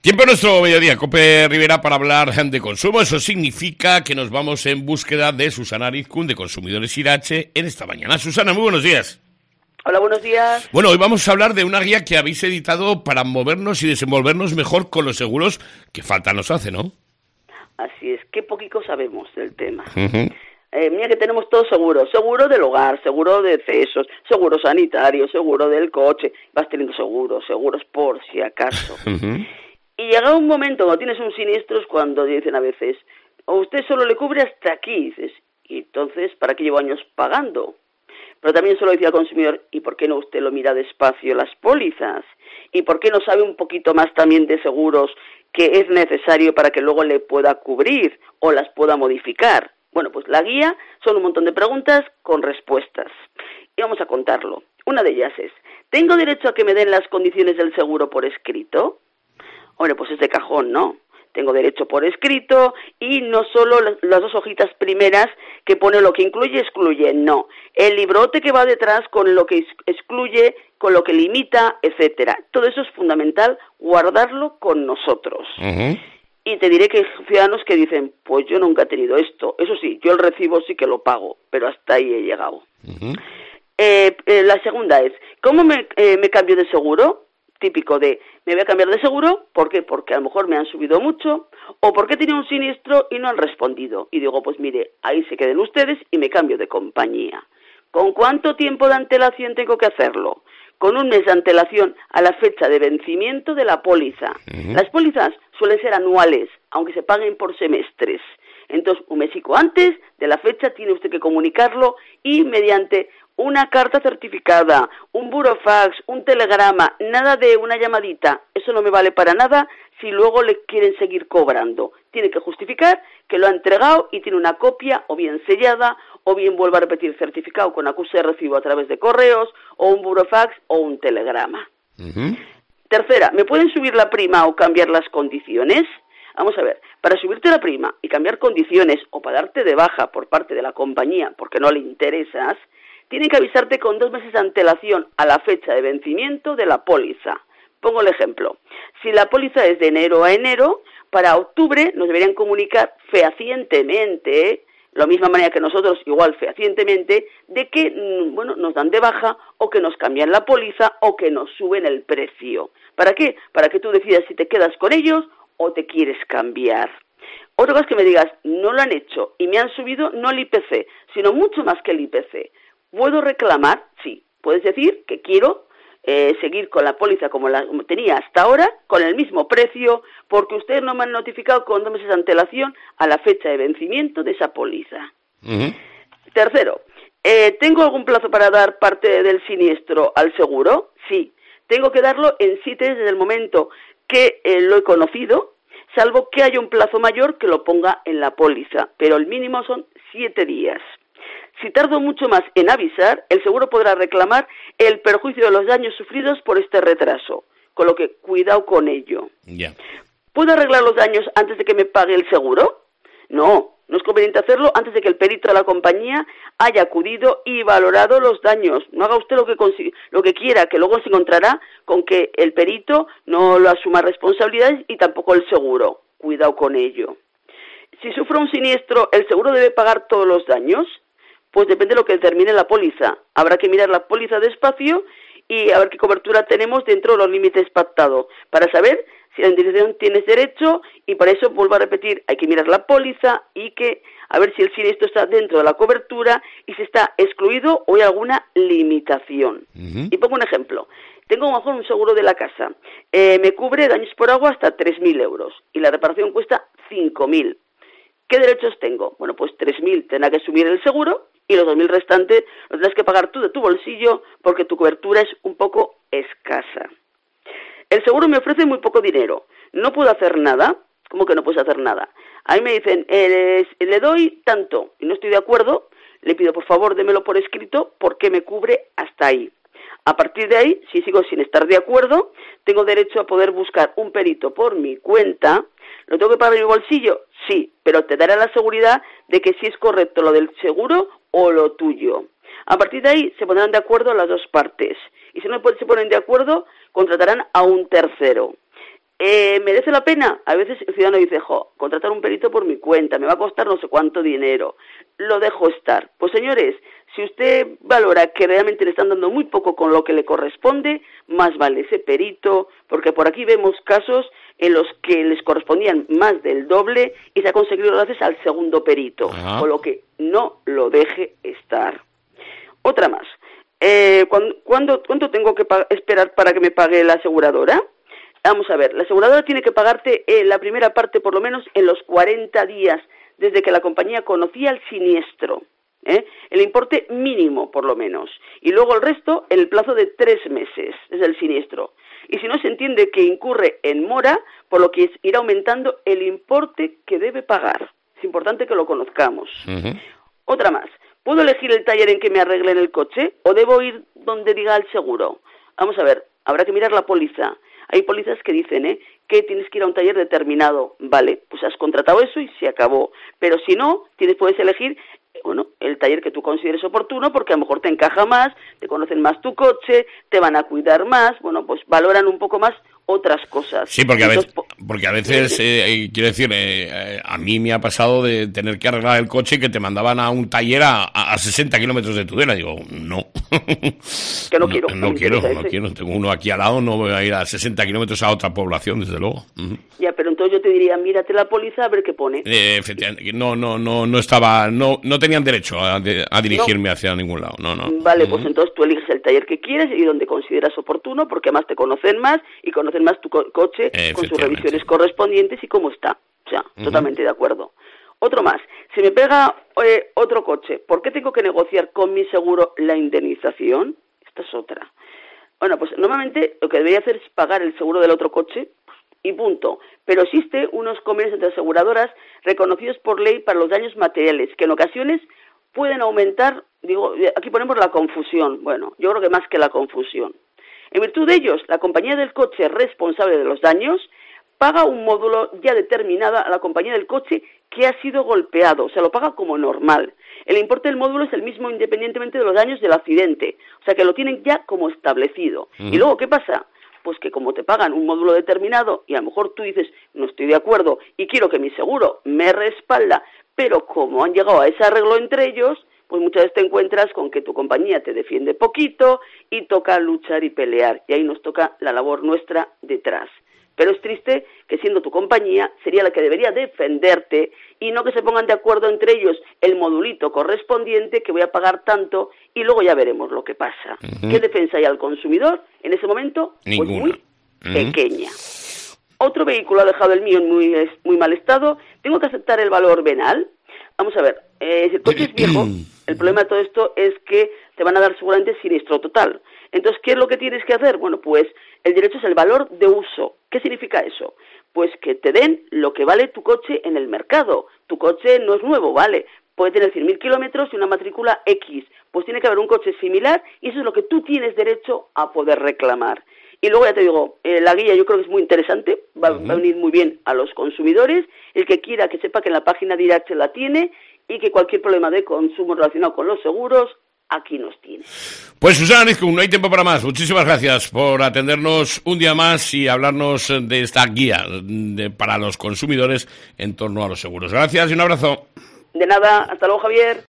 Tiempo nuestro mediodía, Cope Rivera, para hablar de consumo. Eso significa que nos vamos en búsqueda de Susana Arizkun, de Consumidores Irache, en esta mañana. Susana, muy buenos días. Hola, buenos días. Bueno, hoy vamos a hablar de una guía que habéis editado para movernos y desenvolvernos mejor con los seguros, que falta nos hace, ¿no? Así es, qué poquito sabemos del tema. Mira que tenemos todos seguros, seguro del hogar, seguro de excesos, seguro sanitario, seguro del coche, vas teniendo seguros por si acaso. Y llega un momento cuando tienes un siniestro, es cuando dicen a veces, o usted solo le cubre hasta aquí, dices, y entonces, ¿para qué llevo años pagando? Pero también se lo decía al consumidor, ¿y por qué no usted lo mira despacio las pólizas? ¿Y por qué no sabe un poquito más también de seguros que es necesario para que luego le pueda cubrir o las pueda modificar? Bueno, pues la guía son un montón de preguntas con respuestas. Y vamos a contarlo. Una de ellas es, ¿tengo derecho a que me den las condiciones del seguro por escrito? Hombre, pues es de cajón, ¿no? Tengo derecho por escrito y no solo las dos hojitas primeras que pone lo que incluye, excluye, no. El librote que va detrás con lo que excluye, con lo que limita, etcétera. Todo eso es fundamental guardarlo con nosotros. Y te diré que hay ciudadanos que dicen, pues yo nunca he tenido esto. Eso sí, yo el recibo sí que lo pago, pero hasta ahí he llegado. La segunda es, ¿cómo me cambio de seguro? Típico de, me voy a cambiar de seguro, ¿por qué? Porque a lo mejor me han subido mucho, o porque he tenido un siniestro y no han respondido. Y digo, pues mire, ahí se queden ustedes y me cambio de compañía. ¿Con cuánto tiempo de antelación tengo que hacerlo? Con un mes de antelación a la fecha de vencimiento de la póliza. Las pólizas suelen ser anuales, aunque se paguen por semestres. Entonces, un mesico antes de la fecha tiene usted que comunicarlo y mediante una carta certificada, un burofax, un telegrama, nada de una llamadita, eso no me vale para nada si luego le quieren seguir cobrando. Tiene que justificar que lo ha entregado y tiene una copia o bien sellada o bien vuelve a repetir certificado con acuse de recibo a través de correos o un burofax o un telegrama. Tercera, ¿me pueden subir la prima o cambiar las condiciones? Vamos a ver, para subirte la prima y cambiar condiciones o para darte de baja por parte de la compañía porque no le interesas, tienen que avisarte con 2 meses de antelación a la fecha de vencimiento de la póliza. Pongo el ejemplo. Si la póliza es de enero a enero, para octubre nos deberían comunicar fehacientemente, la misma manera que nosotros, igual fehacientemente, de que nos dan de baja o que nos cambian la póliza o que nos suben el precio. ¿Para qué? Para que tú decidas si te quedas con ellos o te quieres cambiar. Otra cosa es que me digas, no lo han hecho y me han subido no el IPC, sino mucho más que el IPC. ¿Puedo reclamar? Sí. Puedes decir que quiero seguir con la póliza como la tenía hasta ahora, con el mismo precio, porque ustedes no me han notificado con 2 meses de antelación a la fecha de vencimiento de esa póliza. Tercero, ¿tengo algún plazo para dar parte del siniestro al seguro? Sí. Tengo que darlo en 7 días desde el momento que lo he conocido, salvo que haya un plazo mayor que lo ponga en la póliza, pero el mínimo son 7 días. Si tardo mucho más en avisar, el seguro podrá reclamar el perjuicio de los daños sufridos por este retraso, con lo que cuidado con ello. ¿Puedo arreglar los daños antes de que me pague el seguro? No es conveniente hacerlo antes de que el perito de la compañía haya acudido y valorado los daños. No haga usted lo que quiera, que luego se encontrará con que el perito no lo asuma responsabilidades y tampoco el seguro. Cuidado con ello. Si sufro un siniestro, ¿el seguro debe pagar todos los daños? Pues depende de lo que determine la póliza. Habrá que mirar la póliza despacio y a ver qué cobertura tenemos dentro de los límites pactados para saber si la indemnización tienes derecho y para eso, vuelvo a repetir, hay que mirar la póliza y a ver si el siniestro está dentro de la cobertura y si está excluido o hay alguna limitación. Y pongo un ejemplo. Tengo a lo mejor un seguro de la casa. Me cubre daños por agua hasta 3.000 euros y la reparación cuesta 5.000. ¿Qué derechos tengo? Bueno, pues 3.000 tendrá que asumir el seguro y los 2.000 restantes los tendrás que pagar tú de tu bolsillo porque tu cobertura es un poco escasa. El seguro me ofrece muy poco dinero. ¿No puedo hacer nada? ¿Cómo que no puedes hacer nada? A mí me dicen, le doy tanto y no estoy de acuerdo, le pido por favor démelo por escrito porque me cubre hasta ahí. A partir de ahí, si sigo sin estar de acuerdo, tengo derecho a poder buscar un perito por mi cuenta. ¿Lo tengo que pagar en mi bolsillo? Sí, pero te dará la seguridad de que sí es correcto lo del seguro o lo tuyo. A partir de ahí se pondrán de acuerdo las dos partes. Y si no se ponen de acuerdo, contratarán a un tercero. ¿Merece la pena? A veces el ciudadano dice, contratar un perito por mi cuenta, me va a costar no sé cuánto dinero, lo dejo estar. Pues señores, si usted valora que realmente le están dando muy poco con lo que le corresponde, más vale ese perito, porque por aquí vemos casos en los que les correspondían más del doble y se ha conseguido gracias al segundo perito, con lo que no lo deje estar. Otra más. ¿Cuánto tengo que esperar para que me pague la aseguradora? Vamos a ver, la aseguradora tiene que pagarte la primera parte por lo menos en los 40 días desde que la compañía conocía el siniestro, el importe mínimo por lo menos, y luego el resto en el plazo de 3 meses desde el siniestro. Y si no, se entiende que incurre en mora, por lo que irá aumentando el importe que debe pagar. Es importante que lo conozcamos. Otra más, ¿puedo elegir el taller en que me arreglen el coche o debo ir donde diga el seguro? Vamos a ver, habrá que mirar la póliza. Hay pólizas que dicen que tienes que ir a un taller determinado. Vale, pues has contratado eso y se acabó. Pero si no, puedes elegir el taller que tú consideres oportuno, porque a lo mejor te encaja más, te conocen más tu coche, te van a cuidar más, pues valoran un poco más otras cosas. Sí, porque a veces quiero decir, a mí me ha pasado de tener que arreglar el coche y que te mandaban a un taller a 60 kilómetros de Tudela. Digo, no. Que no quiero. No quiero. Tengo uno aquí al lado, no voy a ir a 60 kilómetros a otra población, desde luego. Ya, pero entonces yo te diría, mírate la póliza a ver qué pone. Efectivamente, no tenían derecho a dirigirme hacia ningún lado, no. Vale, pues entonces tú eliges el taller que quieres y donde consideras oportuno, porque además te conocen más y conocen más tu coche con sus revisiones correspondientes y cómo está. O sea, totalmente de acuerdo. Otro más, si me pega otro coche, ¿por qué tengo que negociar con mi seguro la indemnización? Esta es otra. Bueno, pues normalmente lo que debería hacer es pagar el seguro del otro coche y punto. Pero existe unos convenios entre aseguradoras reconocidos por ley para los daños materiales, que en ocasiones pueden aumentar, aquí ponemos la confusión. Bueno, yo creo que más que la confusión. En virtud de ellos, la compañía del coche responsable de los daños paga un módulo ya determinado a la compañía del coche que ha sido golpeado, o sea, lo paga como normal. El importe del módulo es el mismo independientemente de los daños del accidente, o sea, que lo tienen ya como establecido. Y luego, ¿qué pasa? Pues que como te pagan un módulo determinado y a lo mejor tú dices, no estoy de acuerdo y quiero que mi seguro me respalda, pero como han llegado a ese arreglo entre ellos, pues muchas veces te encuentras con que tu compañía te defiende poquito y toca luchar y pelear, y ahí nos toca la labor nuestra detrás. Pero es triste que siendo tu compañía sería la que debería defenderte y no que se pongan de acuerdo entre ellos el modulito correspondiente que voy a pagar tanto y luego ya veremos lo que pasa. ¿Qué defensa hay al consumidor en ese momento? Ninguna. Pues muy pequeña. Otro vehículo ha dejado el mío en muy mal estado. ¿Tengo que aceptar el valor venal? Vamos a ver, si el coche es viejo, el problema de todo esto es que te van a dar seguramente siniestro total. Entonces, ¿qué es lo que tienes que hacer? Bueno, pues el derecho es el valor de uso. ¿Qué significa eso? Pues que te den lo que vale tu coche en el mercado. Tu coche no es nuevo, ¿vale? Puede tener 100.000 kilómetros y una matrícula X. Pues tiene que haber un coche similar y eso es lo que tú tienes derecho a poder reclamar. Y luego ya te digo, la guía yo creo que es muy interesante, va a venir muy bien a los consumidores. El que quiera que sepa que en la página de IRACHE la tiene y que cualquier problema de consumo relacionado con los seguros, aquí nos tiene. Pues Susana Nizkun, no hay tiempo para más. Muchísimas gracias por atendernos un día más y hablarnos de esta guía para los consumidores en torno a los seguros. Gracias y un abrazo. De nada, hasta luego, Javier.